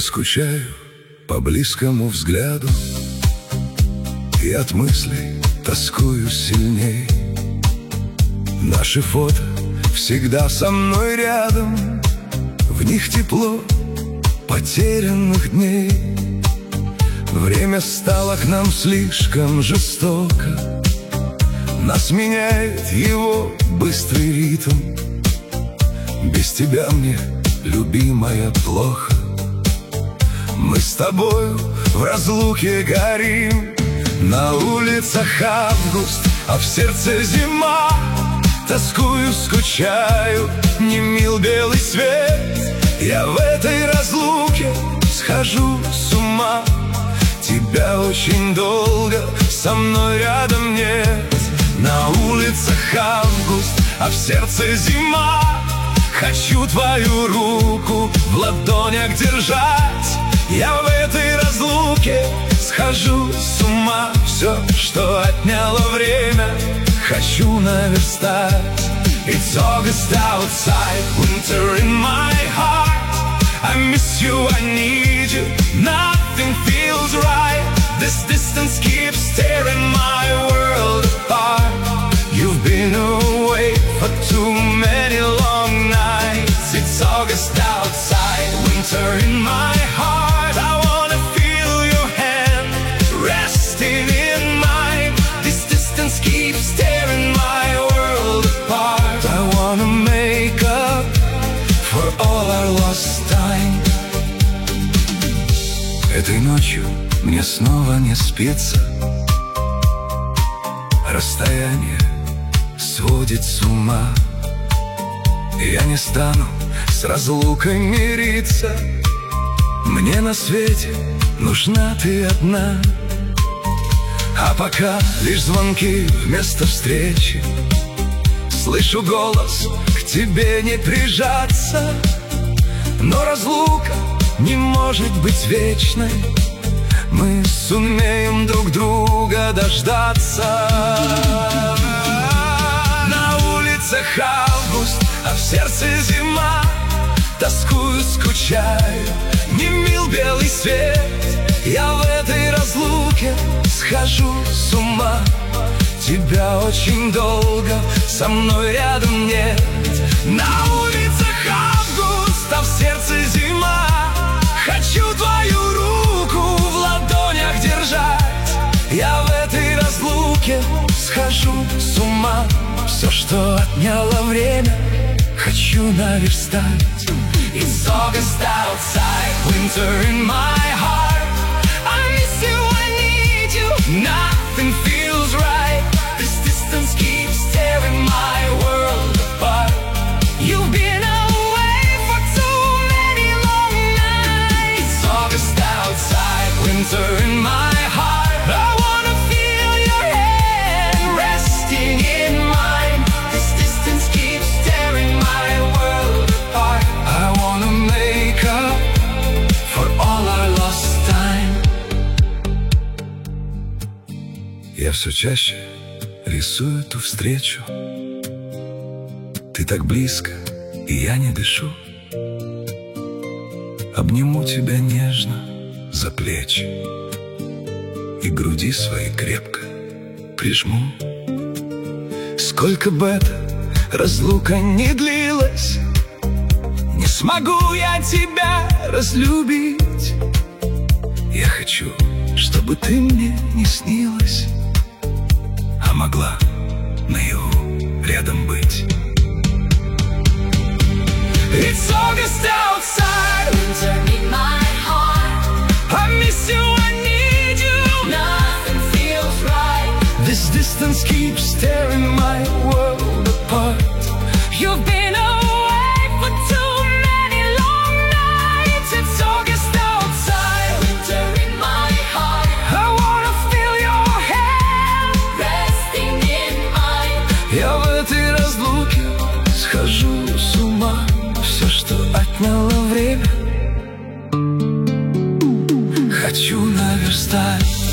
скучаю по близкому взгляду, и от мыслей тоскую сильней. Наши фото всегда со мной рядом, в них тепло потерянных дней. Время стало к нам слишком жестоко, нас меняет его быстрый ритм. Без тебя мне, любимая, плохо. Мы с тобою в разлуке горим. На улицах август, а в сердце зима. Тоскую, скучаю, не мил белый свет. Я в этой разлуке схожу с ума. Тебя очень долго со мной рядом нет. На улицах август, а в сердце зима. Хочу твою руку в ладонях держать. Я в этой разлуке схожу с ума. Все, что отняло время, хочу наверстать. It's August outside, winter in my heart. I miss you, I need you, nothing feels right. This distance keeps tearing my world apart. You've been away for too many long nights. It's August outside, winter in my heart. I wanna feel your hand resting in mine. This distance keeps tearing my world apart. I wanna make up for all our lost time. Этой ночью мне снова не спится. Расстояние сводит с ума. Я не стану с разлукой мириться. Мне на свете нужна ты одна. А пока лишь звонки вместо встречи. Слышу голос, к тебе не прижаться. Но разлука не может быть вечной. Мы сумеем друг друга дождаться. На улицах август, а в сердце зима. Тоскую, скучаю, не мил белый свет. Я в этой разлуке схожу с ума. Тебя очень долго со мной рядом нет. На улицах август, а в сердце зима. Хочу твою руку в ладонях держать. Я в этой разлуке схожу с ума. Все, что отняло время, хочу наверстать. It's August outside, winter in my heart. I miss you, I need you, nothing feels right. This distance keeps tearing my world apart. You've been away for too many long nights. It's August outside, winter in my heart. I wanna feel your hand resting in mine. This distance keeps tearing my world apart. I wanna make up for all our lost time. Я все чаще рисую эту встречу. Ты так близко, и я не дышу. Обниму тебя нежно за плечи и груди своей крепко прижму. Сколько бы эта разлука ни длилась, не смогу я тебя разлюбить. Я хочу, чтобы ты мне не снилась, а могла наяву рядом быть. It's August outside, winter in my heart. I miss you, I need you, Nothing feels right. this distance keeps tearing my world apart. You've been away for too many long nights. It's August outside, winter in my heart. I wanna feel your hand Resting in mine. Я в этой разлуке схожу с ума. Все, что отняло время, хочу наверстать.